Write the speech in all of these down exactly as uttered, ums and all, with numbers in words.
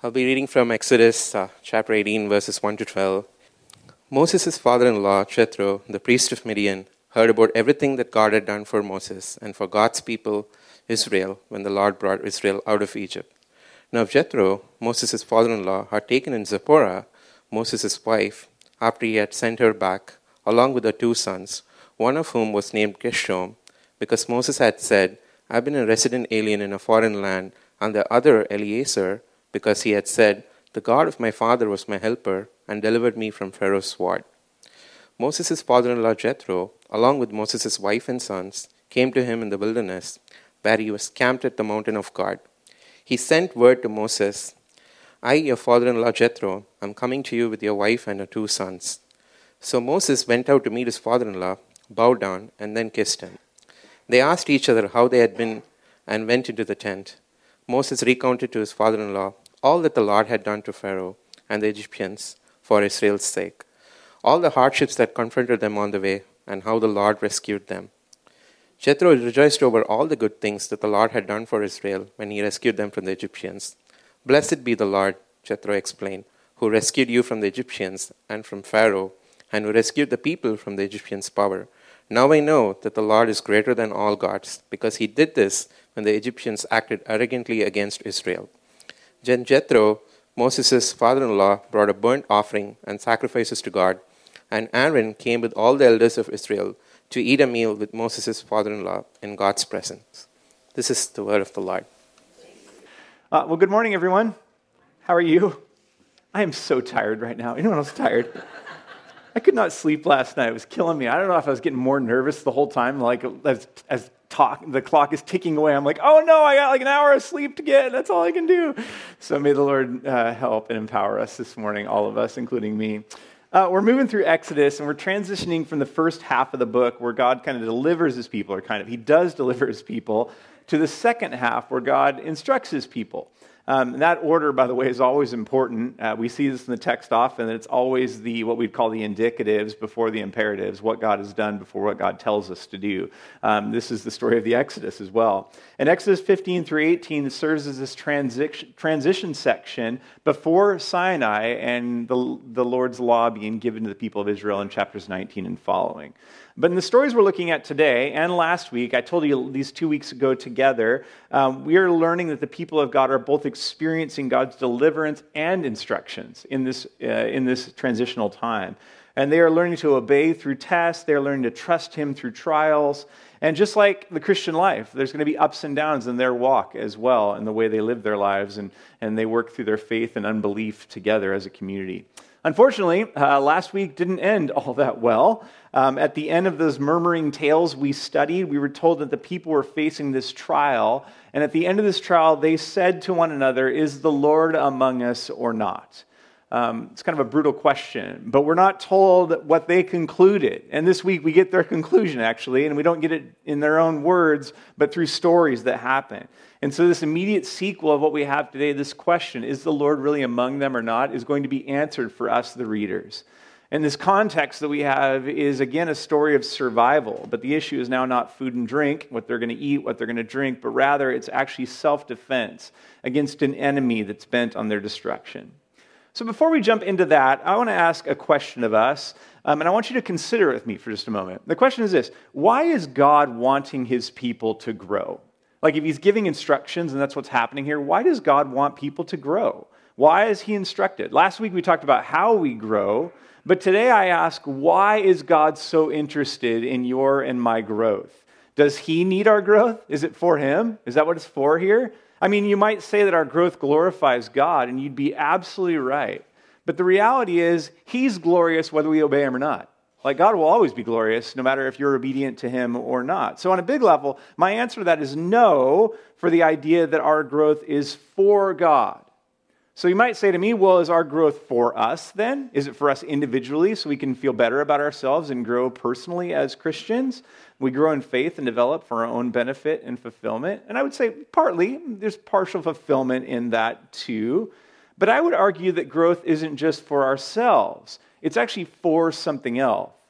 I'll be reading from Exodus uh, chapter eighteen, verses one to twelve. Moses' father-in-law, Jethro, the priest of Midian, heard about everything that God had done for Moses and for God's people, Israel, when the Lord brought Israel out of Egypt. Now Jethro, Moses' father-in-law, had taken in Zipporah, Moses' wife, after he had sent her back, along with her two sons, one of whom was named Gershom, because Moses had said, I've been a resident alien in a foreign land, and the other Eleazar, because he had said, the God of my father was my helper and delivered me from Pharaoh's sword. Moses' father-in-law Jethro, along with Moses' wife and sons, came to him in the wilderness, where he was camped at the mountain of God. He sent word to Moses, I, your father-in-law Jethro, am coming to you with your wife and her two sons. So Moses went out to meet his father-in-law, bowed down, and then kissed him. They asked each other how they had been and went into the tent. Moses recounted to his father-in-law all that the Lord had done to Pharaoh and the Egyptians for Israel's sake, all the hardships that confronted them on the way, and how the Lord rescued them. Jethro rejoiced over all the good things that the Lord had done for Israel when he rescued them from the Egyptians. Blessed be the Lord, Jethro explained, who rescued you from the Egyptians and from Pharaoh, and who rescued the people from the Egyptians' power. Now I know that the Lord is greater than all gods, because he did this when the Egyptians acted arrogantly against Israel. Then Jethro, Moses' father-in-law, brought a burnt offering and sacrifices to God, and Aaron came with all the elders of Israel to eat a meal with Moses' father-in-law in God's presence. This is the word of the Lord. Uh, well, good morning, everyone. How are you? I am so tired right now. Anyone else tired? I could not sleep last night. It was killing me. I don't know if I was getting more nervous the whole time, like as as talk, the clock is ticking away. I'm like, oh no, I got like an hour of sleep to get. That's all I can do. So may the Lord uh, help and empower us this morning, all of us, including me. Uh, we're moving through Exodus, and we're transitioning from the first half of the book where God kind of delivers his people, or kind of, he does deliver his people, to the second half where God instructs his people. Um, and that order, by the way, is always important. Uh, we see this in the text often, that it's always the what we'd call the indicatives before the imperatives, what God has done before what God tells us to do. Um, this is the story of the Exodus as well. And Exodus fifteen through eighteen serves as this transition, transition section before Sinai and the, the Lord's law being given to the people of Israel in chapters nineteen and following. But in the stories we're looking at today and last week, I told you these two weeks ago together, um, we are learning that the people of God are both experiencing God's deliverance and instructions in this uh, in this transitional time. And they are learning to obey through tests. They are learning to trust him through trials. And just like the Christian life, there's going to be ups and downs in their walk as well, in the way they live their lives, and, and they work through their faith and unbelief together as a community. Unfortunately, uh, last week didn't end all that well. Um, at the end of those murmuring tales we studied, we were told that the people were facing this trial. And at the end of this trial, they said to one another, is the Lord among us or not? Um, it's kind of a brutal question, but we're not told what they concluded. And this week we get their conclusion, actually, and we don't get it in their own words, but through stories that happen. And so this immediate sequel of what we have today, this question, is the Lord really among them or not, is going to be answered for us, the readers. And this context that we have is, again, a story of survival. But the issue is now not food and drink, what they're going to eat, what they're going to drink, but rather it's actually self-defense against an enemy that's bent on their destruction. So before we jump into that, I want to ask a question of us, um, and I want you to consider it with me for just a moment. The question is this: why is God wanting his people to grow? Like, if he's giving instructions, and that's what's happening here, why does God want people to grow? Why is he instructed? Last week we talked about how we grow, but today I ask, why is God so interested in your and my growth? Does he need our growth? Is it for him? Is that what it's for here? I mean, you might say that our growth glorifies God, and you'd be absolutely right. But the reality is, he's glorious whether we obey him or not. Like, God will always be glorious, no matter if you're obedient to him or not. So on a big level, my answer to that is no, for the idea that our growth is for God. So you might say to me, well, is our growth for us then? Is it for us individually so we can feel better about ourselves and grow personally as Christians? We grow in faith and develop for our own benefit and fulfillment. And I would say partly, there's partial fulfillment in that too. But I would argue that growth isn't just for ourselves. It's actually for something else.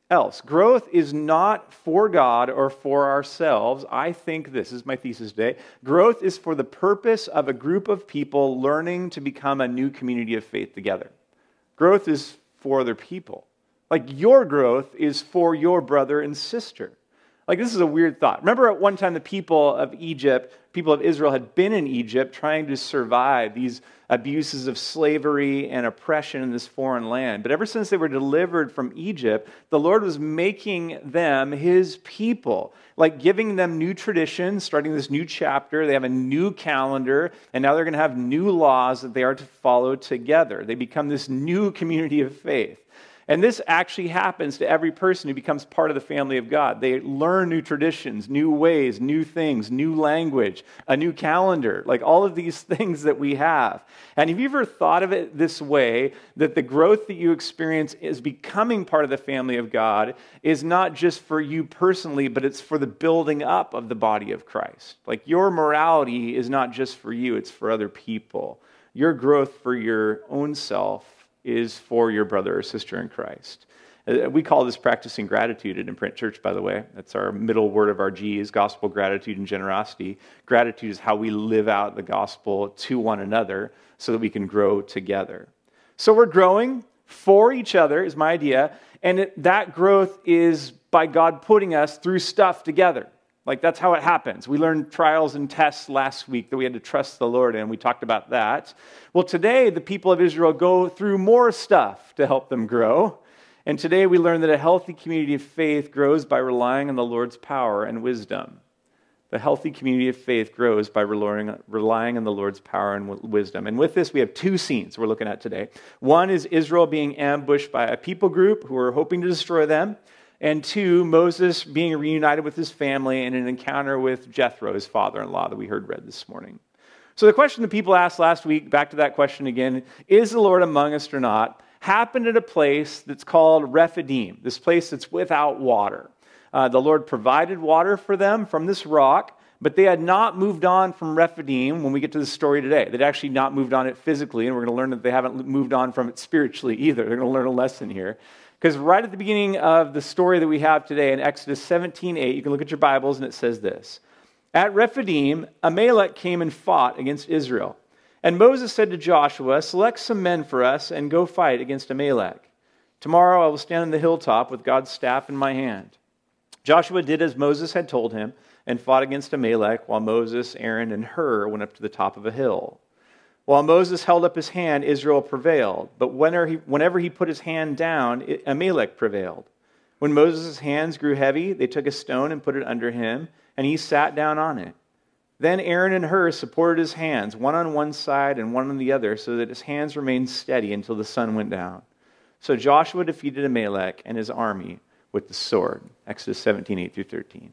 else. Growth is not for God or for ourselves. I think this is my thesis today. Growth is for the purpose of a group of people learning to become a new community of faith together. Growth is for other people. Like your growth is for your brother and sister. Like this is a weird thought. Remember at one time the people of Egypt, people of Israel had been in Egypt trying to survive these abuses of slavery and oppression in this foreign land. But ever since they were delivered from Egypt, the Lord was making them his people, like giving them new traditions, starting this new chapter. They have a new calendar, and now they're going to have new laws that they are to follow together. They become this new community of faith. And this actually happens to every person who becomes part of the family of God. They learn new traditions, new ways, new things, new language, a new calendar, like all of these things that we have. And have you ever thought of it this way, that the growth that you experience is becoming part of the family of God is not just for you personally, but it's for the building up of the body of Christ. Like your morality is not just for you, it's for other people. Your growth for your own self is for your brother or sister in Christ. We call this practicing gratitude at Imprint Church, by the way. That's our middle word of our G's, gospel, gratitude, and generosity. Gratitude is how we live out the gospel to one another so that we can grow together. So we're growing for each other is my idea, and it, that growth is by God putting us through stuff together. Like that's how it happens. We learned trials and tests last week that we had to trust the Lord in. We talked about that. Well, today the people of Israel go through more stuff to help them grow. And today we learn that a healthy community of faith grows by relying on the Lord's power and wisdom. The healthy community of faith grows by relying, relying on the Lord's power and wisdom. And with this, we have two scenes we're looking at today. One is Israel being ambushed by a people group who are hoping to destroy them. And two, Moses being reunited with his family in an encounter with Jethro, his father-in-law, that we heard read this morning. So the question that people asked last week, back to that question again, is the Lord among us or not, happened at a place that's called Rephidim, this place that's without water. Uh, the Lord provided water for them from this rock, but they had not moved on from Rephidim when we get to the story today. They'd actually not moved on it physically, and we're going to learn that they haven't moved on from it spiritually either. They're going to learn a lesson here. Because right at the beginning of the story that we have today in Exodus seventeen eight, you can look at your Bibles and it says this. At Rephidim, Amalek came and fought against Israel. And Moses said to Joshua, select some men for us and go fight against Amalek. Tomorrow I will stand on the hilltop with God's staff in my hand. Joshua did as Moses had told him and fought against Amalek while Moses, Aaron, and Hur went up to the top of a hill. While Moses held up his hand, Israel prevailed. But whenever he, whenever he put his hand down, Amalek prevailed. When Moses' hands grew heavy, they took a stone and put it under him, and he sat down on it. Then Aaron and Hur supported his hands, one on one side and one on the other, so that his hands remained steady until the sun went down. So Joshua defeated Amalek and his army with the sword. Exodus seventeen eight through thirteen.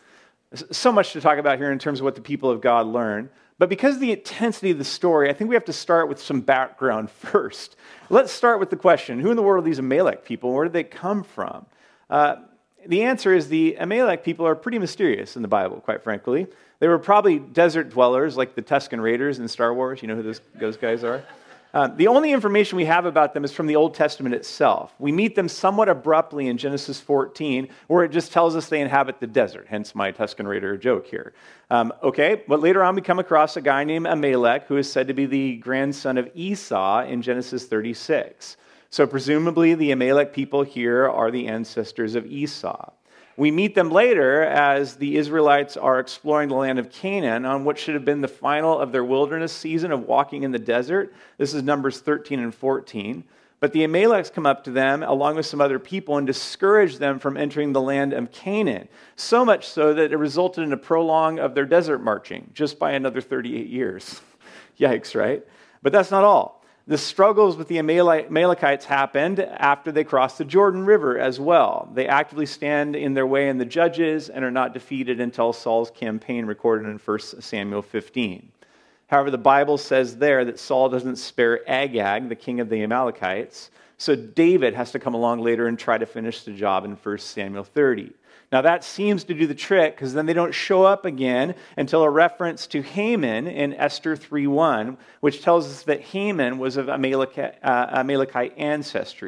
So much to talk about here in terms of what the people of God learn. But because of the intensity of the story, I think we have to start with some background first. Let's start with the question, who in the world are these Amalek people? Where did they come from? Uh, the answer is the Amalek people are pretty mysterious in the Bible, quite frankly. They were probably desert dwellers like the Tusken Raiders in Star Wars. You know who those, those guys are? Uh, the only information we have about them is from the Old Testament itself. We meet them somewhat abruptly in Genesis fourteen, where it just tells us they inhabit the desert, hence my Tusken Raider joke here. Um, okay, but later on we come across a guy named Amalek, who is said to be the grandson of Esau in Genesis thirty-six. So presumably the Amalek people here are the ancestors of Esau. We meet them later as the Israelites are exploring the land of Canaan on what should have been the final of their wilderness season of walking in the desert. This is Numbers thirteen and fourteen. But the Amaleks come up to them along with some other people and discourage them from entering the land of Canaan. So much so that it resulted in a prolong of their desert marching just by another thirty-eight years. Yikes, right? But that's not all. The struggles with the Amalekites happened after they crossed the Jordan River as well. They actively stand in their way in the Judges and are not defeated until Saul's campaign recorded in First Samuel fifteen. However, the Bible says there that Saul doesn't spare Agag, the king of the Amalekites, so David has to come along later and try to finish the job in First Samuel thirty. Now that seems to do the trick because then they don't show up again until a reference to Haman in Esther three one, which tells us that Haman was of Amalekite, uh, Amalekite ancestry.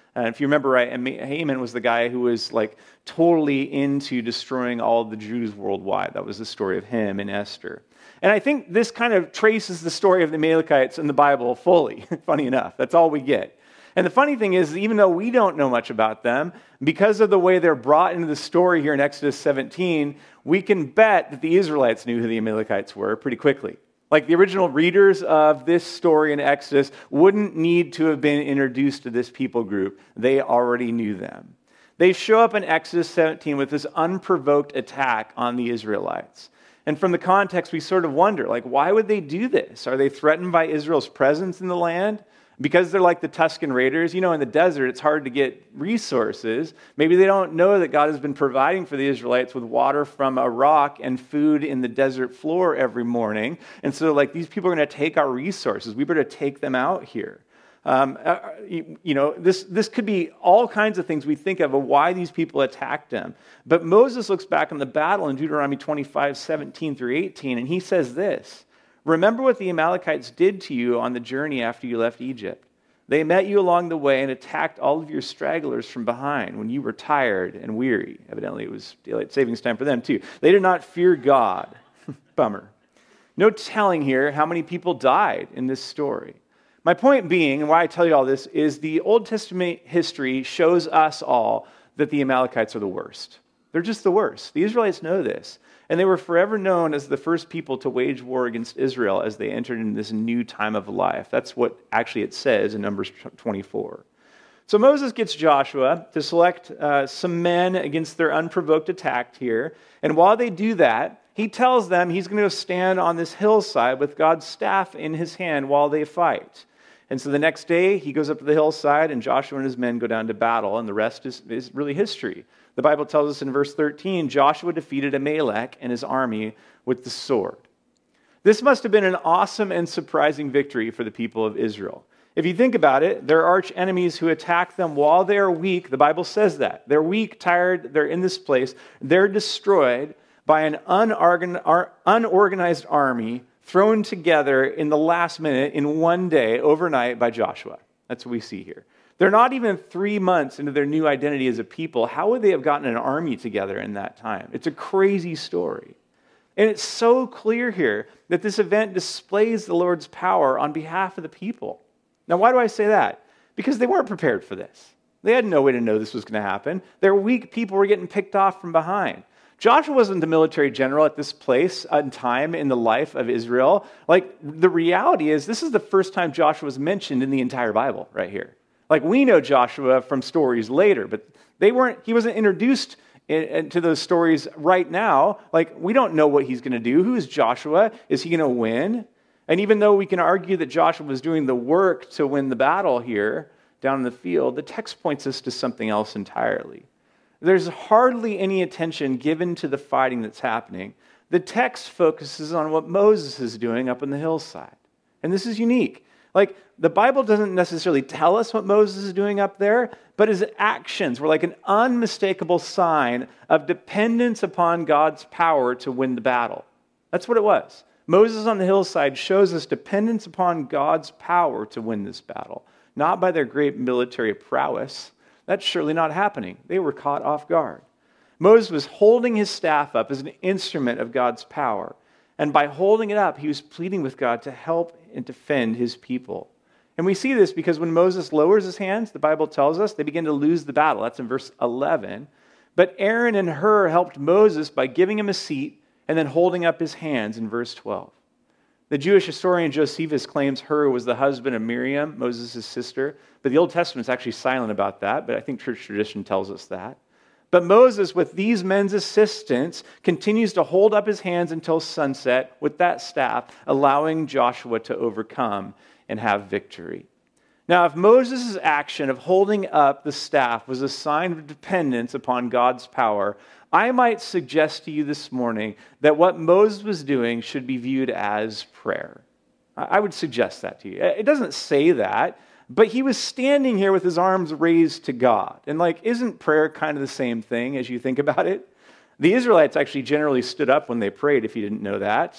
And if you remember right, Haman was the guy who was like totally into destroying all of the Jews worldwide. That was the story of him and Esther. And I think this kind of traces the story of the Amalekites in the Bible fully, funny enough. That's all we get. And the funny thing is, even though we don't know much about them, because of the way they're brought into the story here in Exodus seventeen, we can bet that the Israelites knew who the Amalekites were pretty quickly. Like the original readers of this story in Exodus wouldn't need to have been introduced to this people group. They already knew them. They show up in Exodus seventeen with this unprovoked attack on the Israelites. And from the context, we sort of wonder, like, why would they do this? Are they threatened by Israel's presence in the land? Because they're like the Tuscan Raiders. You know, in the desert, it's hard to get resources. Maybe they don't know that God has been providing for the Israelites with water from a rock and food in the desert floor every morning. And so, like, these people are going to take our resources. We better take them out here. Um, you, you know, this, this could be all kinds of things we think of of why these people attacked them. But Moses looks back on the battle in Deuteronomy twenty-five, seventeen through eighteen, and he says this: "Remember what the Amalekites did to you on the journey after you left Egypt. They met you along the way and attacked all of your stragglers from behind when you were tired and weary." Evidently, it was daylight savings time for them, too. They did not fear God. Bummer. No telling here how many people died in this story. My point being, and why I tell you all this, is the Old Testament history shows us all that the Amalekites are the worst. They're just the worst. The Israelites know this. And they were forever known as the first people to wage war against Israel as they entered into this new time of life. That's what actually it says in Numbers twenty-four. So Moses gets Joshua to select uh, some men against their unprovoked attack here. And while they do that, he tells them he's going to stand on this hillside with God's staff in his hand while they fight. And so the next day, he goes up to the hillside, and Joshua and his men go down to battle, and the rest is, is really history. The Bible tells us in verse thirteen, Joshua defeated Amalek and his army with the sword. This must have been an awesome and surprising victory for the people of Israel. If you think about it, their arch enemies who attack them while they are weak, the Bible says that. They're weak, tired, they're in this place. They're destroyed by an unorgan- unorganized army thrown together in the last minute in one day, overnight, by Joshua. That's what we see here. They're not even three months into their new identity as a people. How would they have gotten an army together in that time? It's a crazy story. And it's so clear here that this event displays the Lord's power on behalf of the people. Now, why do I say that? Because they weren't prepared for this. They had no way to know this was going to happen. Their weak people were getting picked off from behind. Joshua wasn't the military general at this place and time in the life of Israel. Like, the reality is, this is the first time Joshua was mentioned in the entire Bible right here. Like, we know Joshua from stories later, but they weren't. He wasn't introduced in, in, to those stories right now. Like, we don't know what he's going to do. Who is Joshua? Is he going to win? And even though we can argue that Joshua was doing the work to win the battle here down in the field, the text points us to something else entirely. There's hardly any attention given to the fighting that's happening. The text focuses on what Moses is doing up on the hillside. And this is unique. Like, the Bible doesn't necessarily tell us what Moses is doing up there, but his actions were like an unmistakable sign of dependence upon God's power to win the battle. That's what it was. Moses on the hillside shows us dependence upon God's power to win this battle, not by their great military prowess. That's surely not happening. They were caught off guard. Moses was holding his staff up as an instrument of God's power. And by holding it up, he was pleading with God to help and defend his people. And we see this because when Moses lowers his hands, the Bible tells us, they begin to lose the battle. That's in verse eleven. But Aaron and Hur helped Moses by giving him a seat and then holding up his hands in verse twelve. The Jewish historian Josephus claims Hur was the husband of Miriam, Moses' sister, but the Old Testament is actually silent about that, but I think church tradition tells us that. But Moses, with these men's assistance, continues to hold up his hands until sunset with that staff, allowing Joshua to overcome and have victory. Now, if Moses' action of holding up the staff was a sign of dependence upon God's power, I might suggest to you this morning that what Moses was doing should be viewed as prayer. I would suggest that to you. It doesn't say that, but he was standing here with his arms raised to God. And like, isn't prayer kind of the same thing as you think about it? The Israelites actually generally stood up when they prayed, if you didn't know that. And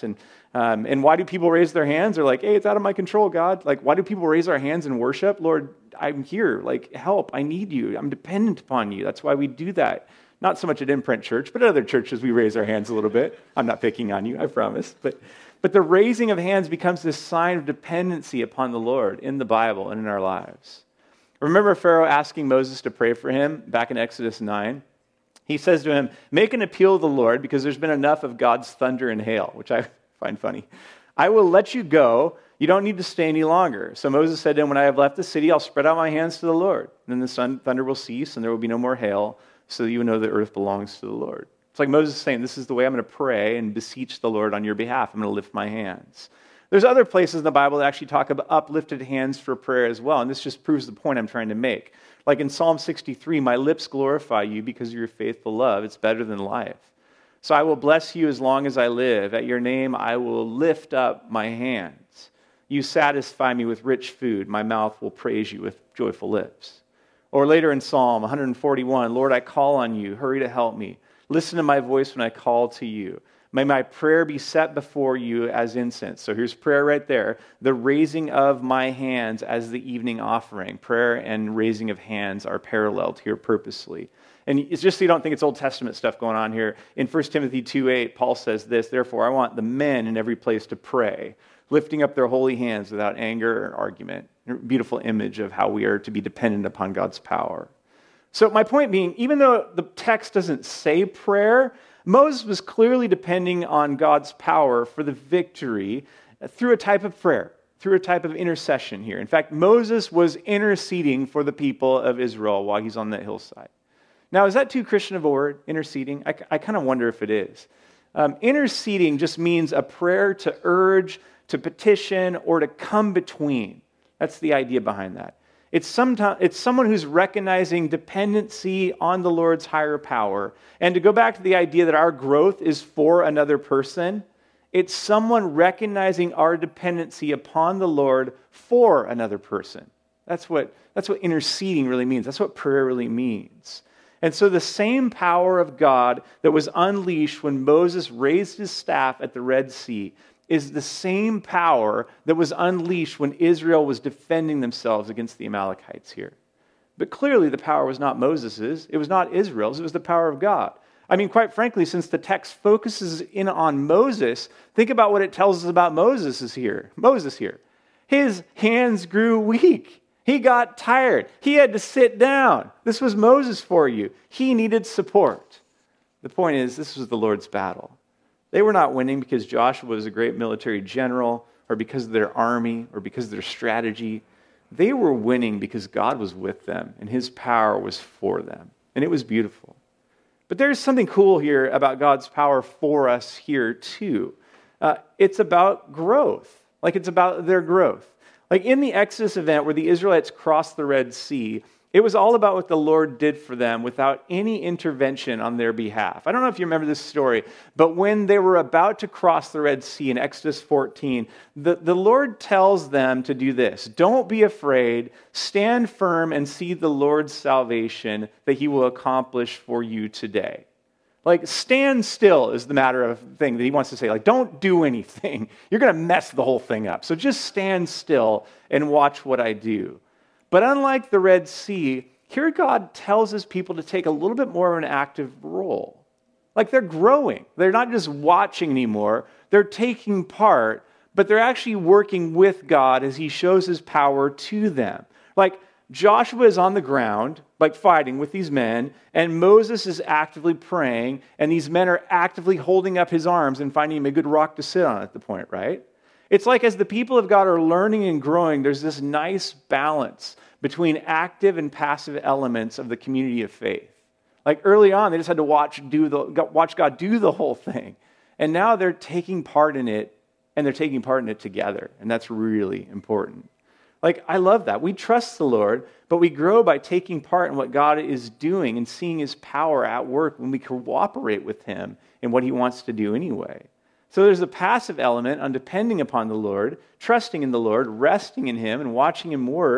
Um, and why do people raise their hands? They're like, hey, it's out of my control, God. Like, why do people raise our hands in worship? Lord, I'm here. Like, help. I need you. I'm dependent upon you. That's why we do that. Not so much at Imprint Church, but at other churches we raise our hands a little bit. I'm not picking on you, I promise. But, but the raising of hands becomes this sign of dependency upon the Lord in the Bible and in our lives. Remember Pharaoh asking Moses to pray for him back in Exodus nine? He says to him, make an appeal to the Lord because there's been enough of God's thunder and hail, which I find funny. I will let you go. You don't need to stay any longer. So Moses said to him, when I have left the city, I'll spread out my hands to the Lord. And then the sun, thunder will cease and there will be no more hail, so that you will know the earth belongs to the Lord. It's like Moses saying, this is the way I'm going to pray and beseech the Lord on your behalf. I'm going to lift my hands. There's other places in the Bible that actually talk about uplifted hands for prayer as well, and this just proves the point I'm trying to make. Like in Psalm sixty-three, my lips glorify you because of your faithful love. It's better than life. So I will bless you as long as I live. At your name I will lift up my hands. You satisfy me with rich food. My mouth will praise you with joyful lips. Or later in Psalm one forty-one, Lord, I call on you. Hurry to help me. Listen to my voice when I call to you. May my prayer be set before you as incense. So here's prayer right there. The raising of my hands as the evening offering. Prayer and raising of hands are paralleled here purposely. And it's just so you don't think it's Old Testament stuff going on here. In First Timothy two eight, Paul says this, therefore I want the men in every place to pray, lifting up their holy hands without anger or argument. A beautiful image of how we are to be dependent upon God's power. So my point being, even though the text doesn't say prayer, Moses was clearly depending on God's power for the victory through a type of prayer, through a type of intercession here. In fact, Moses was interceding for the people of Israel while he's on that hillside. Now, is that too Christian of a word, interceding? I, I kind of wonder if it is. Um, interceding just means a prayer to urge, to petition, or to come between. That's the idea behind that. It's, sometime, it's someone who's recognizing dependency on the Lord's higher power. And to go back to the idea that our growth is for another person, it's someone recognizing our dependency upon the Lord for another person. That's what, that's what interceding really means. That's what prayer really means. And so the same power of God that was unleashed when Moses raised his staff at the Red Sea is the same power that was unleashed when Israel was defending themselves against the Amalekites here. But clearly the power was not Moses's, it was not Israel's, it was the power of God. I mean, quite frankly, since the text focuses in on Moses, think about what it tells us about Moses is here. Moses here. His hands grew weak. He got tired. He had to sit down. This was Moses for you. He needed support. The point is, this was the Lord's battle. They were not winning because Joshua was a great military general or because of their army or because of their strategy. They were winning because God was with them and his power was for them. And it was beautiful. But there's something cool here about God's power for us here too. Uh, it's about growth. Like it's about their growth. Like in the Exodus event where the Israelites crossed the Red Sea, it was all about what the Lord did for them without any intervention on their behalf. I don't know if you remember this story, but when they were about to cross the Red Sea in Exodus fourteen, the, the Lord tells them to do this. Don't be afraid, stand firm and see the Lord's salvation that he will accomplish for you today. Like, stand still is the matter of thing that he wants to say. Like, don't do anything. You're going to mess the whole thing up. So just stand still and watch what I do. But unlike the Red Sea, here God tells his people to take a little bit more of an active role. Like, they're growing. They're not just watching anymore. They're taking part, but they're actually working with God as he shows his power to them. Like, Joshua is on the ground, like fighting with these men, and Moses is actively praying, and these men are actively holding up his arms and finding him a good rock to sit on at the point, right? It's like as the people of God are learning and growing, there's this nice balance between active and passive elements of the community of faith. Like early on, they just had to watch, do the, watch God do the whole thing. And now they're taking part in it, and they're taking part in it together, and that's really important. Like, I love that. We trust the Lord, but we grow by taking part in what God is doing and seeing his power at work when we cooperate with him in what he wants to do anyway. So there's a passive element on depending upon the Lord, trusting in the Lord, resting in him, and watching him work.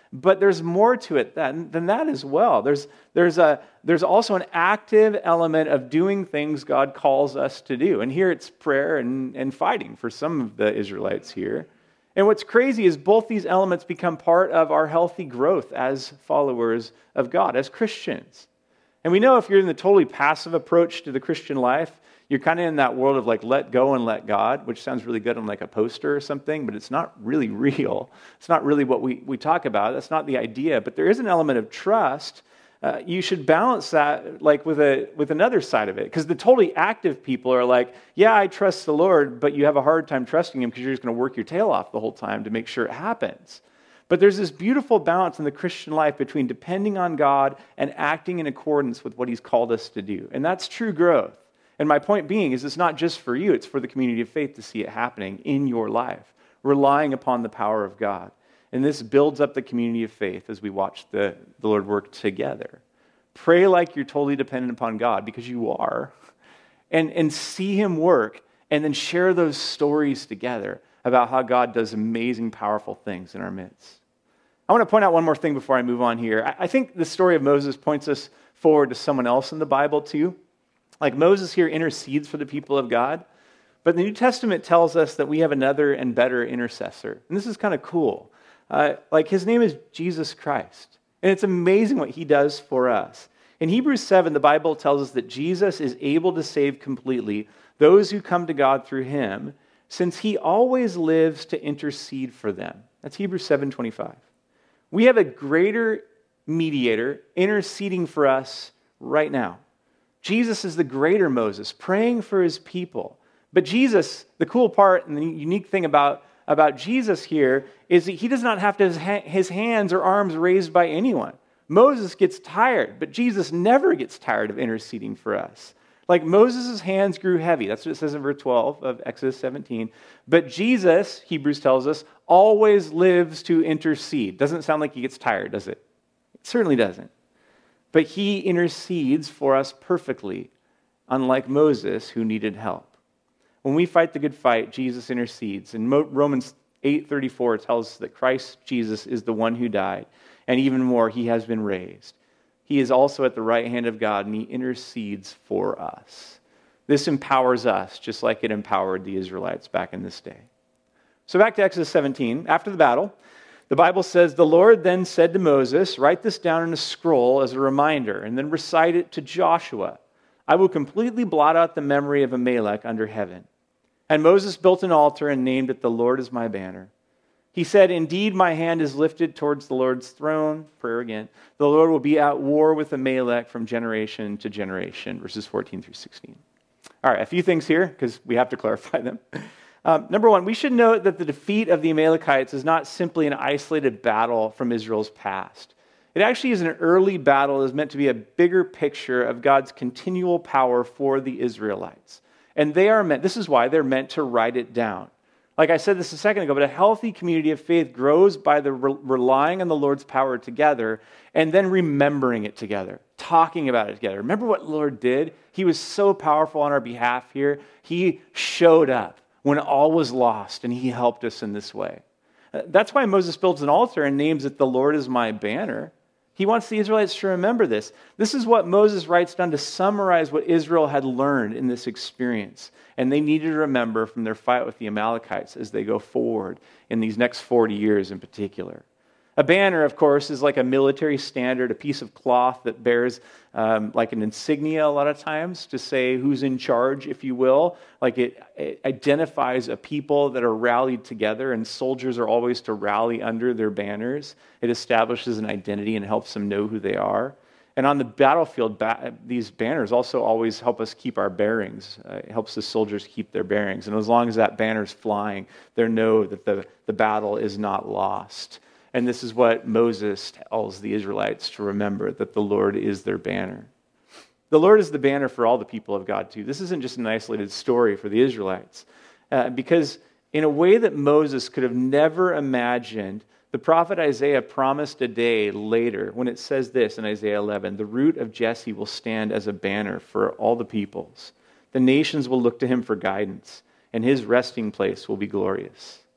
But there's more to it than, than that as well. There's, there's, a, there's also an active element of doing things God calls us to do. And here it's prayer and, and fighting for some of the Israelites here. And what's crazy is both these elements become part of our healthy growth as followers of God, as Christians. And we know if you're in the totally passive approach to the Christian life, you're kind of in that world of like, let go and let God, which sounds really good on like a poster or something, but it's not really real. It's not really what we, we talk about. That's not the idea. But there is an element of trust. Uh, you should balance that like with a with another side of it. Because the totally active people are like, yeah, I trust the Lord, but you have a hard time trusting him because you're just going to work your tail off the whole time to make sure it happens. But there's this beautiful balance in the Christian life between depending on God and acting in accordance with what he's called us to do. And that's true growth. And my point being is it's not just for you, it's for the community of faith to see it happening in your life, relying upon the power of God. And this builds up the community of faith as we watch the, the Lord work together. Pray like you're totally dependent upon God, because you are, and, and see him work, and then share those stories together about how God does amazing, powerful things in our midst. I want to point out one more thing before I move on here. I, I think the story of Moses points us forward to someone else in the Bible too. Like Moses here intercedes for the people of God, but the New Testament tells us that we have another and better intercessor. And this is kind of cool. Uh, like his name is Jesus Christ. And it's amazing what he does for us. In Hebrews seven, the Bible tells us that Jesus is able to save completely those who come to God through him, since he always lives to intercede for them. That's Hebrews seven twenty-five. We have a greater mediator interceding for us right now. Jesus is the greater Moses, praying for his people. But Jesus, the cool part and the unique thing about, about Jesus here is that he does not have to have his hands or arms raised by anyone. Moses gets tired, but Jesus never gets tired of interceding for us. Like Moses' hands grew heavy. That's what it says in verse twelve of Exodus seventeen. But Jesus, Hebrews tells us, always lives to intercede. Doesn't sound like he gets tired, does it? It certainly doesn't. But he intercedes for us perfectly, unlike Moses, who needed help. When we fight the good fight, Jesus intercedes. And Romans eight thirty-four tells us that Christ Jesus is the one who died. And even more, he has been raised. He is also at the right hand of God, and he intercedes for us. This empowers us, just like it empowered the Israelites back in this day. So back to Exodus seventeen. After the battle, the Bible says, the Lord then said to Moses, write this down in a scroll as a reminder, and then recite it to Joshua. I will completely blot out the memory of Amalek under heaven. And Moses built an altar and named it, the Lord is my banner. He said, indeed, my hand is lifted towards the Lord's throne. Prayer again. The Lord will be at war with Amalek from generation to generation. Verses fourteen through sixteen. All right, a few things here, because we have to clarify them. Um, number one, we should note that the defeat of the Amalekites is not simply an isolated battle from Israel's past. It actually is an early battle that is meant to be a bigger picture of God's continual power for the Israelites. And they are meant, this is why they're meant to write it down. Like I said this a second ago, but a healthy community of faith grows by the re- relying on the Lord's power together and then remembering it together, talking about it together. Remember what the Lord did? He was so powerful on our behalf here. He showed up when all was lost, and he helped us in this way. That's why Moses builds an altar and names it, the Lord is my banner. He wants the Israelites to remember this. This is what Moses writes down to summarize what Israel had learned in this experience. And they needed to remember from their fight with the Amalekites as they go forward in these next forty years in particular. A banner, of course, is like a military standard, a piece of cloth that bears um, like an insignia a lot of times to say who's in charge, if you will. Like it, it identifies a people that are rallied together, and soldiers are always to rally under their banners. It establishes an identity and helps them know who they are. And on the battlefield, ba- these banners also always help us keep our bearings. Uh, it helps the soldiers keep their bearings. And as long as that banner's flying, they know that the, the battle is not lost. And this is what Moses tells the Israelites to remember, that the Lord is their banner. The Lord is the banner for all the people of God too. This isn't just an isolated story for the Israelites. Uh, because in a way that Moses could have never imagined, the prophet Isaiah promised a day later when it says this in Isaiah eleven, the root of Jesse will stand as a banner for all the peoples. The nations will look to him for guidance, and his resting place will be glorious.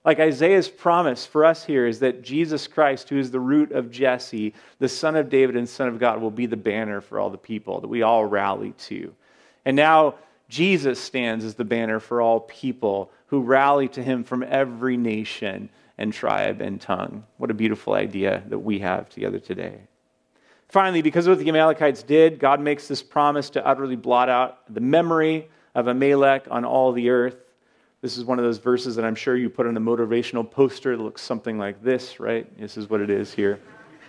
Like Isaiah's promise for us here is that Jesus Christ, who is the root of Jesse, the son of David and son of God, will be the banner for all the people that we all rally to. And now Jesus stands as the banner for all people who rally to him from every nation and tribe and tongue. What a beautiful idea that we have together today. Finally, because of what the Amalekites did, God makes this promise to utterly blot out the memory of Amalek on all the earth. This is one of those verses that I'm sure you put on a motivational poster that looks something like this, right? This is what it is here.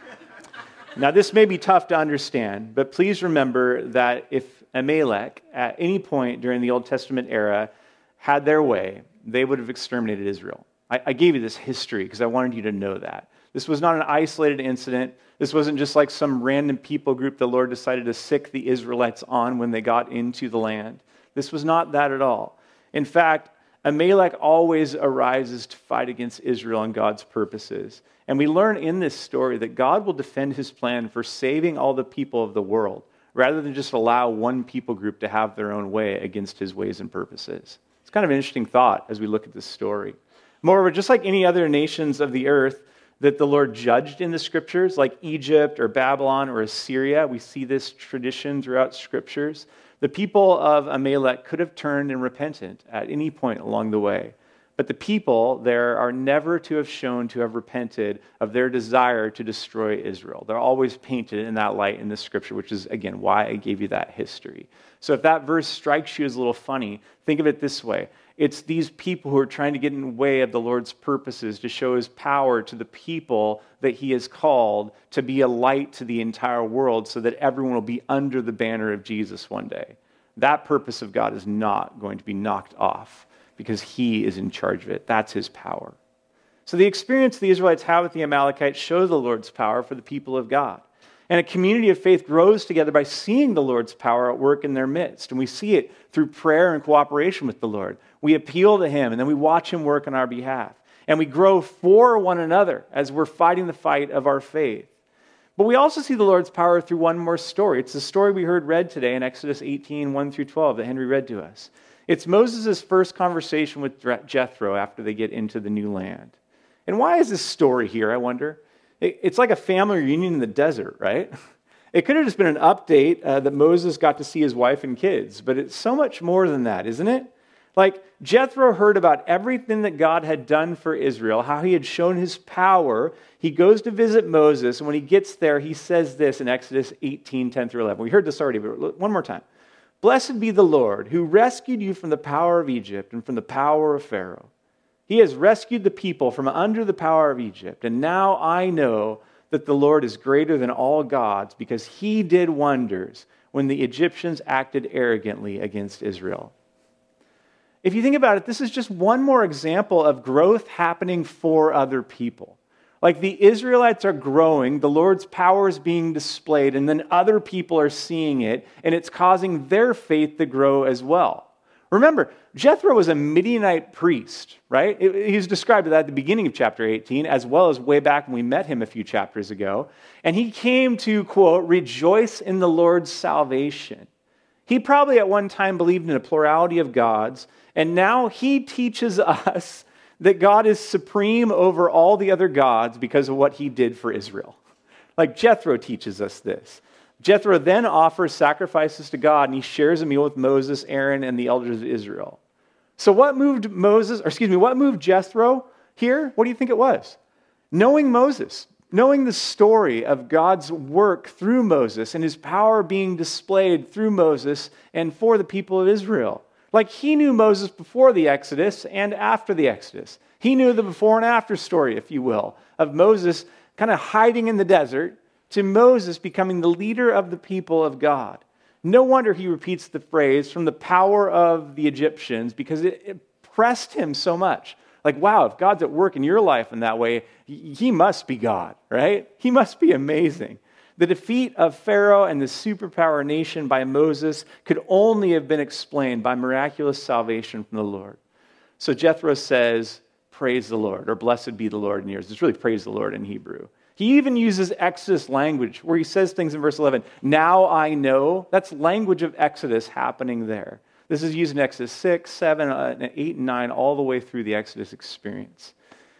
Now, this may be tough to understand, but please remember that if Amalek, at any point during the Old Testament era, had their way, they would have exterminated Israel. I, I gave you this history because I wanted you to know that. This was not an isolated incident. This wasn't just like some random people group the Lord decided to sick the Israelites on when they got into the land. This was not that at all. In fact, Amalek always arises to fight against Israel and God's purposes. And we learn in this story that God will defend his plan for saving all the people of the world, rather than just allow one people group to have their own way against his ways and purposes. It's kind of an interesting thought as we look at this story. Moreover, just like any other nations of the earth that the Lord judged in the scriptures, like Egypt or Babylon or Assyria, we see this tradition throughout scriptures. The people of Amalek could have turned and repented at any point along the way. But the people there are never to have shown to have repented of their desire to destroy Israel. They're always painted in that light in the scripture, which is, again, why I gave you that history. So if that verse strikes you as a little funny, think of it this way. It's these people who are trying to get in the way of the Lord's purposes to show his power to the people that he has called to be a light to the entire world so that everyone will be under the banner of Jesus one day. That purpose of God is not going to be knocked off because he is in charge of it. That's his power. So the experience the Israelites have with the Amalekites shows the Lord's power for the people of God. And a community of faith grows together by seeing the Lord's power at work in their midst. And we see it through prayer and cooperation with the Lord. We appeal to him, and then we watch him work on our behalf. And we grow for one another as we're fighting the fight of our faith. But we also see the Lord's power through one more story. It's the story we heard read today in Exodus eighteen, one through twelve that Henry read to us. It's Moses' first conversation with Jethro after they get into the new land. And why is this story here, I wonder? It's like a family reunion in the desert, right? It could have just been an update uh, that Moses got to see his wife and kids, but it's so much more than that, isn't it? Like, Jethro heard about everything that God had done for Israel, how he had shown his power. He goes to visit Moses, and when he gets there, he says this in Exodus eighteen, ten through eleven. We heard this already, but one more time. Blessed be the Lord, who rescued you from the power of Egypt and from the power of Pharaoh. He has rescued the people from under the power of Egypt, and now I know that the Lord is greater than all gods because he did wonders when the Egyptians acted arrogantly against Israel. If you think about it, this is just one more example of growth happening for other people. Like the Israelites are growing, the Lord's power is being displayed, and then other people are seeing it, and it's causing their faith to grow as well. Remember, Jethro was a Midianite priest, right? He's described that at the beginning of chapter eighteen, as well as way back when we met him a few chapters ago. And he came to, quote, rejoice in the Lord's salvation. He probably at one time believed in a plurality of gods, and now he teaches us that God is supreme over all the other gods because of what he did for Israel. Like Jethro teaches us this. Jethro then offers sacrifices to God, and he shares a meal with Moses, Aaron, and the elders of Israel. So what moved Moses, or excuse me, what moved Jethro here? What do you think it was? Knowing Moses, knowing the story of God's work through Moses and his power being displayed through Moses and for the people of Israel. Like he knew Moses before the Exodus and after the Exodus. He knew the before and after story, if you will, of Moses kind of hiding in the desert to Moses becoming the leader of the people of God. No wonder he repeats the phrase from the power of the Egyptians because it impressed him so much. Like, wow, if God's at work in your life in that way, he must be God, right? He must be amazing. The defeat of Pharaoh and the superpower nation by Moses could only have been explained by miraculous salvation from the Lord. So Jethro says, praise the Lord, or blessed be the Lord in yours. It's really praise the Lord in Hebrew. He even uses Exodus language where he says things in verse eleven, now I know. That's language of Exodus happening there. This is used in Exodus six, seven, eight, and nine, all the way through the Exodus experience.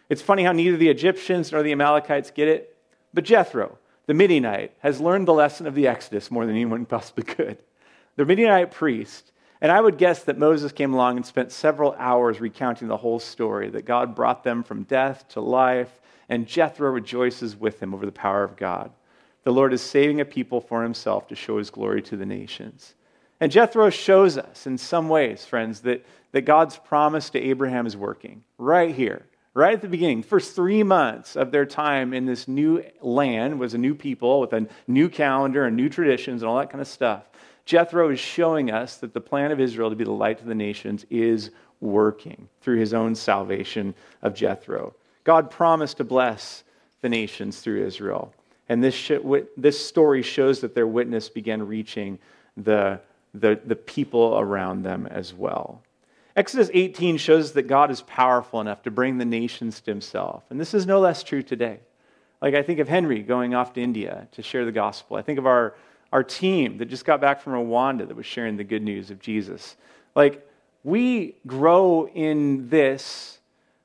It's funny how neither the Egyptians nor the Amalekites get it, but Jethro, the Midianite, has learned the lesson of the Exodus more than anyone possibly could. The Midianite priest, and I would guess that Moses came along and spent several hours recounting the whole story, that God brought them from death to life, and Jethro rejoices with him over the power of God. The Lord is saving a people for himself to show his glory to the nations. And Jethro shows us in some ways, friends, that, that God's promise to Abraham is working right here, right at the beginning. First three months of their time in this new land was a new people with a new calendar and new traditions and all that kind of stuff. Jethro is showing us that the plan of Israel to be the light to the nations is working through his own salvation of Jethro. God promised to bless the nations through Israel. And this sh- this story shows that their witness began reaching the, the, the people around them as well. Exodus eighteen shows that God is powerful enough to bring the nations to himself. And this is no less true today. Like I think of Henry going off to India to share the gospel. I think of our, our team that just got back from Rwanda that was sharing the good news of Jesus. Like we grow in this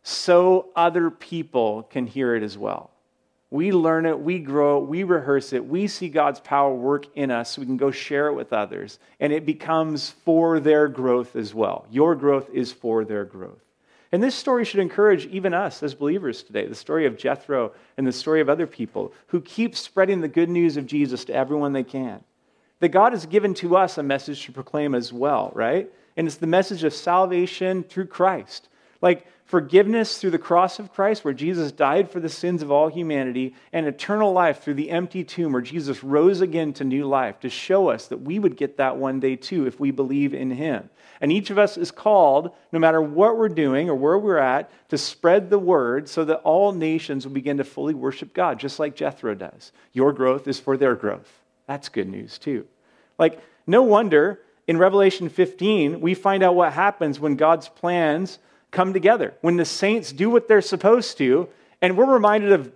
so other people can hear it as well. We learn it, we grow it, we rehearse it, we see God's power work in us so we can go share it with others. And it becomes for their growth as well. Your growth is for their growth. And this story should encourage even us as believers today, the story of Jethro and the story of other people who keep spreading the good news of Jesus to everyone they can. That God has given to us a message to proclaim as well, right? And it's the message of salvation through Christ. Like forgiveness through the cross of Christ, where Jesus died for the sins of all humanity, and eternal life through the empty tomb, where Jesus rose again to new life to show us that we would get that one day too if we believe in him. And each of us is called, no matter what we're doing or where we're at, to spread the word so that all nations will begin to fully worship God, just like Jethro does. Your growth is for their growth. That's good news too. Like, no wonder in Revelation fifteen, we find out what happens when God's plans come together, when the saints do what they're supposed to, and we're reminded of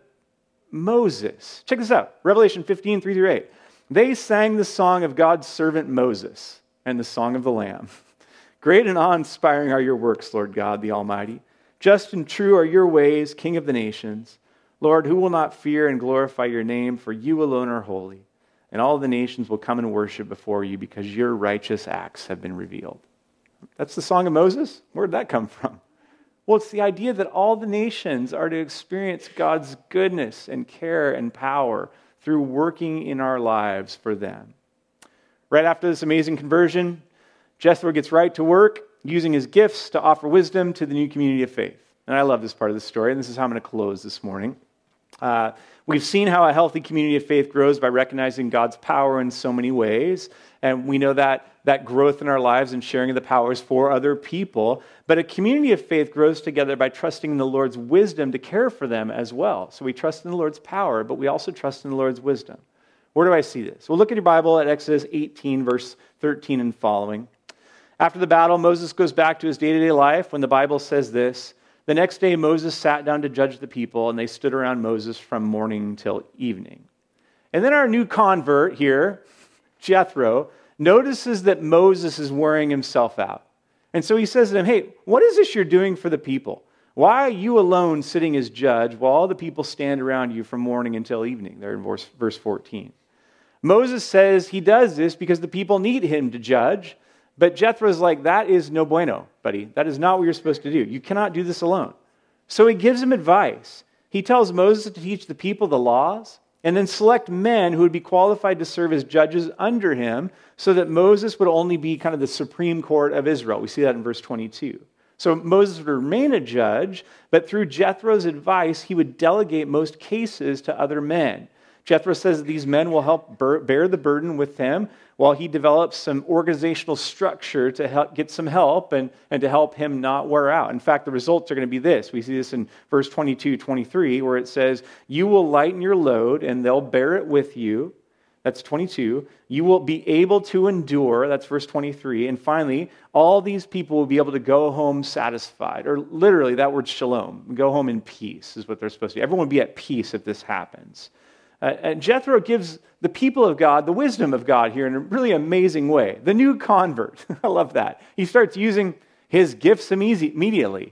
Moses. Check this out, Revelation fifteen, three through eight. They sang the song of God's servant Moses and the song of the Lamb. Great and awe-inspiring are your works, Lord God, the Almighty. Just and true are your ways, King of the nations. Lord, who will not fear and glorify your name, for you alone are holy, and all the nations will come and worship before you because your righteous acts have been revealed. That's the song of Moses? Where did that come from? Well, it's the idea that all the nations are to experience God's goodness and care and power through working in our lives for them. Right after this amazing conversion, Jethro gets right to work using his gifts to offer wisdom to the new community of faith. And I love this part of the story, and this is how I'm going to close this morning. Uh, we've seen how a healthy community of faith grows by recognizing God's power in so many ways. And we know that that growth in our lives and sharing of the powers for other people. But a community of faith grows together by trusting in the Lord's wisdom to care for them as well. So we trust in the Lord's power, but we also trust in the Lord's wisdom. Where do I see this? Well, look at your Bible at Exodus eighteen, verse thirteen and following. After the battle, Moses goes back to his day-to-day life when the Bible says this. The next day, Moses sat down to judge the people, and they stood around Moses from morning till evening. And then our new convert here, Jethro, notices that Moses is wearing himself out. And so he says to him, hey, what is this you're doing for the people? Why are you alone sitting as judge while all the people stand around you from morning until evening? There in verse, verse fourteen. Moses says he does this because the people need him to judge. But Jethro's like, that is no bueno, buddy. That is not what you're supposed to do. You cannot do this alone. So he gives him advice. He tells Moses to teach the people the laws and then select men who would be qualified to serve as judges under him so that Moses would only be kind of the supreme court of Israel. We see that in verse twenty-two. So Moses would remain a judge, but through Jethro's advice, he would delegate most cases to other men. Jethro says that these men will help bear the burden with him while he develops some organizational structure to help get some help and, and to help him not wear out. In fact, the results are going to be this. We see this in verse twenty-two, twenty-three, where it says, you will lighten your load and they'll bear it with you. That's twenty-two. You will be able to endure. That's verse twenty-three. And finally, all these people will be able to go home satisfied. Or literally, that word shalom, go home in peace is what they're supposed to do. Everyone will be at peace if this happens. Uh, and Jethro gives the people of God the wisdom of God here in a really amazing way. The new convert, I love that. He starts using his gifts immediately.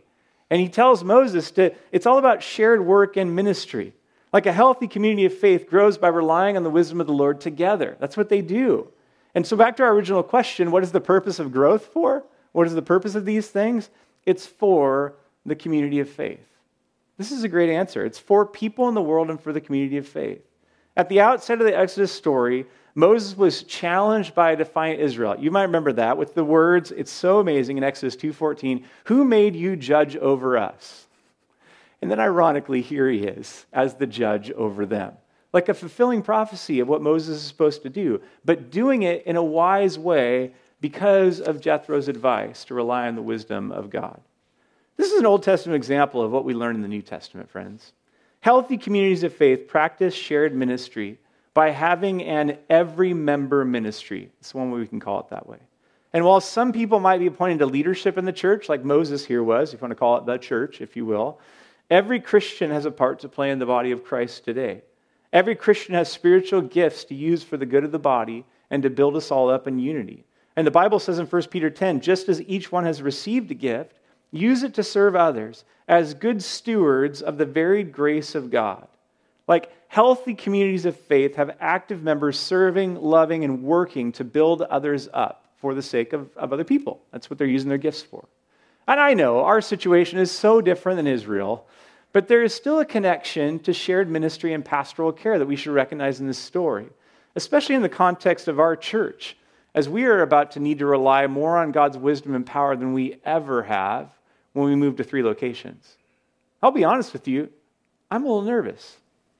And he tells Moses to, it's all about shared work and ministry. Like a healthy community of faith grows by relying on the wisdom of the Lord together. That's what they do. And so back to our original question, what is the purpose of growth for? What is the purpose of these things? It's for the community of faith. This is a great answer. It's for people in the world and for the community of faith. At the outset of the Exodus story, Moses was challenged by a defiant Israel. You might remember that with the words, it's so amazing in Exodus two fourteen, who made you judge over us? And then ironically, here he is as the judge over them. Like a fulfilling prophecy of what Moses is supposed to do, but doing it in a wise way because of Jethro's advice to rely on the wisdom of God. This is an Old Testament example of what we learn in the New Testament, friends. Healthy communities of faith practice shared ministry by having an every member ministry. It's one way we can call it that way. And while some people might be appointed to leadership in the church, like Moses here was, if you want to call it the church, if you will, every Christian has a part to play in the body of Christ today. Every Christian has spiritual gifts to use for the good of the body and to build us all up in unity. And the Bible says in First Peter ten, just as each one has received a gift, use it to serve others as good stewards of the varied grace of God. Like healthy communities of faith have active members serving, loving, and working to build others up for the sake of, of other people. That's what they're using their gifts for. And I know our situation is so different than Israel, but there is still a connection to shared ministry and pastoral care that we should recognize in this story, especially in the context of our church, as we are about to need to rely more on God's wisdom and power than we ever have when we move to three locations. I'll be honest with you, I'm a little nervous.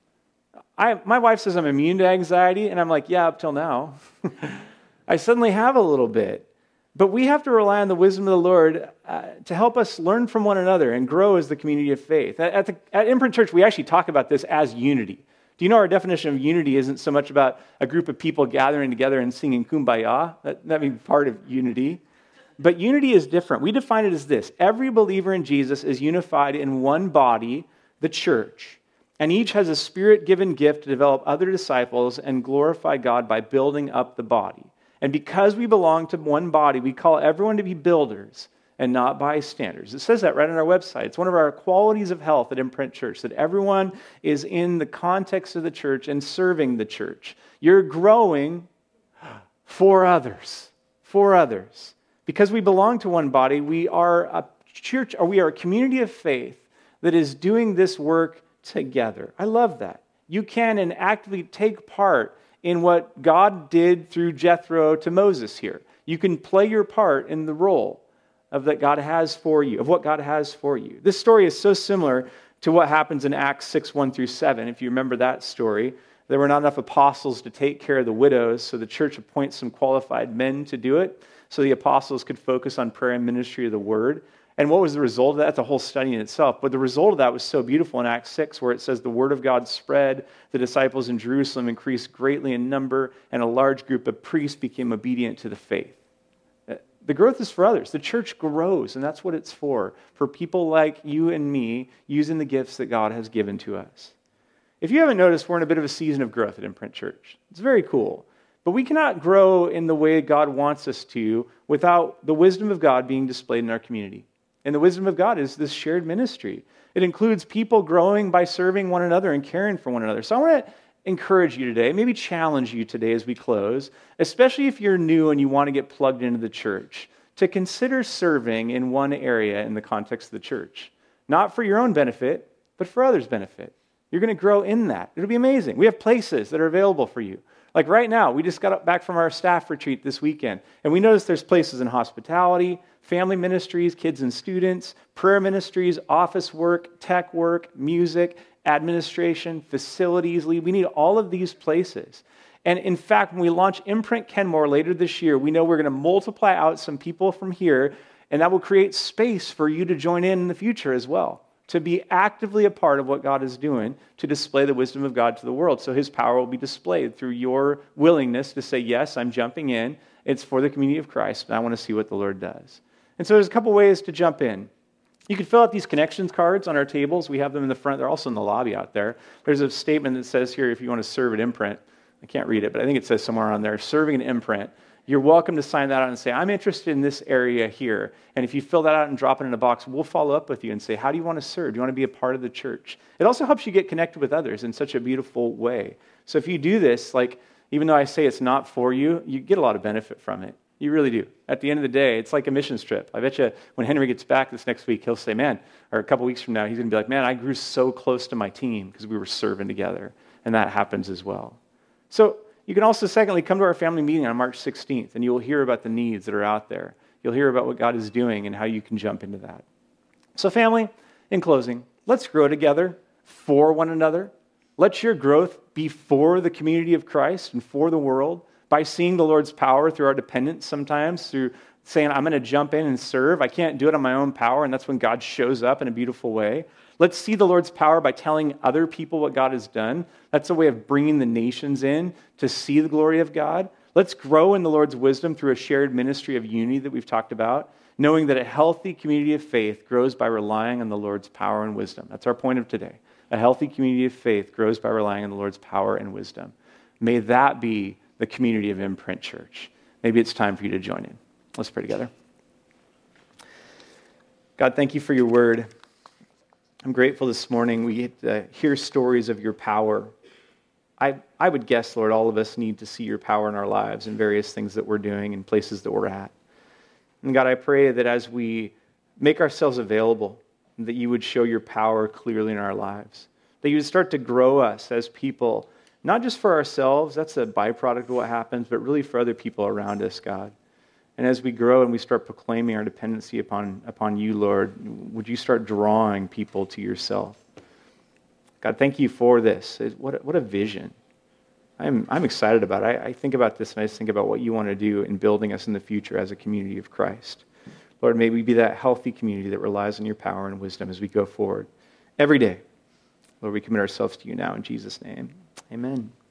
I, my wife says I'm immune to anxiety, and I'm like, yeah, up till now. I suddenly have a little bit. But we have to rely on the wisdom of the Lord uh, to help us learn from one another and grow as the community of faith. At, at, the, at Imprint Church, we actually talk about this as unity. Do you know our definition of unity isn't so much about a group of people gathering together and singing Kumbaya? That, that means part of unity. But unity is different. We define it as this. Every believer in Jesus is unified in one body, the church. And each has a spirit-given gift to develop other disciples and glorify God by building up the body. And because we belong to one body, we call everyone to be builders and not bystanders. It says that right on our website. It's one of our qualities of health at Imprint Church, that everyone is in the context of the church and serving the church. You're growing for others, for others. Because we belong to one body, we are a church, or we are a community of faith that is doing this work together. I love that. You can and actively take part in what God did through Jethro to Moses here. You can play your part in the role of that God has for you, of what God has for you. This story is so similar to what happens in Acts six, one through seven. If you remember that story, there were not enough apostles to take care of the widows, so the church appoints some qualified men to do it, so the apostles could focus on prayer and ministry of the word. And what was the result of that? That's a whole study in itself. But the result of that was so beautiful in Acts six, where it says the word of God spread, the disciples in Jerusalem increased greatly in number, and a large group of priests became obedient to the faith. The growth is for others. The church grows, and that's what it's for, for people like you and me using the gifts that God has given to us. If you haven't noticed, we're in a bit of a season of growth at Imprint Church. It's very cool. But we cannot grow in the way God wants us to without the wisdom of God being displayed in our community. And the wisdom of God is this shared ministry. It includes people growing by serving one another and caring for one another. So I want to encourage you today, maybe challenge you today as we close, especially if you're new and you want to get plugged into the church, to consider serving in one area in the context of the church. Not for your own benefit, but for others' benefit. You're going to grow in that. It'll be amazing. We have places that are available for you. Like right now, we just got back from our staff retreat this weekend, and we noticed there's places in hospitality, family ministries, kids and students, prayer ministries, office work, tech work, music, administration, facilities lead. We need all of these places. And in fact, when we launch Imprint Kenmore later this year, we know we're going to multiply out some people from here, and that will create space for you to join in in the future as well, to be actively a part of what God is doing to display the wisdom of God to the world. So his power will be displayed through your willingness to say, yes, I'm jumping in. It's for the community of Christ, and I want to see what the Lord does. And so there's a couple ways to jump in. You can fill out these connections cards on our tables. We have them in the front. They're also in the lobby out there. There's a statement that says here, if you want to serve at Imprint, I can't read it, but I think it says somewhere on there, serving an Imprint you're welcome to sign that out and say, I'm interested in this area here. And if you fill that out and drop it in a box, we'll follow up with you and say, how do you want to serve? Do you want to be a part of the church? It also helps you get connected with others in such a beautiful way. So if you do this, like, even though I say it's not for you, you get a lot of benefit from it. You really do. At the end of the day, it's like a missions trip. I bet you when Henry gets back this next week, he'll say, man, or a couple weeks from now, he's going to be like, man, I grew so close to my team because we were serving together. And that happens as well. So you can also, secondly, come to our family meeting on March sixteenth, and you'll hear about the needs that are out there. You'll hear about what God is doing and how you can jump into that. So family, in closing, let's grow together for one another. Let your growth be for the community of Christ and for the world by seeing the Lord's power through our dependence sometimes, through saying, I'm going to jump in and serve. I can't do it on my own power, and that's when God shows up in a beautiful way. Let's see the Lord's power by telling other people what God has done. That's a way of bringing the nations in to see the glory of God. Let's grow in the Lord's wisdom through a shared ministry of unity that we've talked about, knowing that a healthy community of faith grows by relying on the Lord's power and wisdom. That's our point of today. A healthy community of faith grows by relying on the Lord's power and wisdom. May that be the community of Imprint Church. Maybe it's time for you to join in. Let's pray together. God, thank you for your word. I'm grateful this morning we get to hear stories of your power. I, I would guess, Lord, all of us need to see your power in our lives and various things that we're doing and places that we're at. And God, I pray that as we make ourselves available, that you would show your power clearly in our lives, that you would start to grow us as people, not just for ourselves, that's a byproduct of what happens, but really for other people around us, God. And as we grow and we start proclaiming our dependency upon, upon you, Lord, would you start drawing people to yourself? God, thank you for this. What a, what a vision. I'm, I'm excited about it. I, I think about this and I just think about what you want to do in building us in the future as a community of Christ. Lord, may we be that healthy community that relies on your power and wisdom as we go forward every day. Lord, we commit ourselves to you now in Jesus' name. Amen.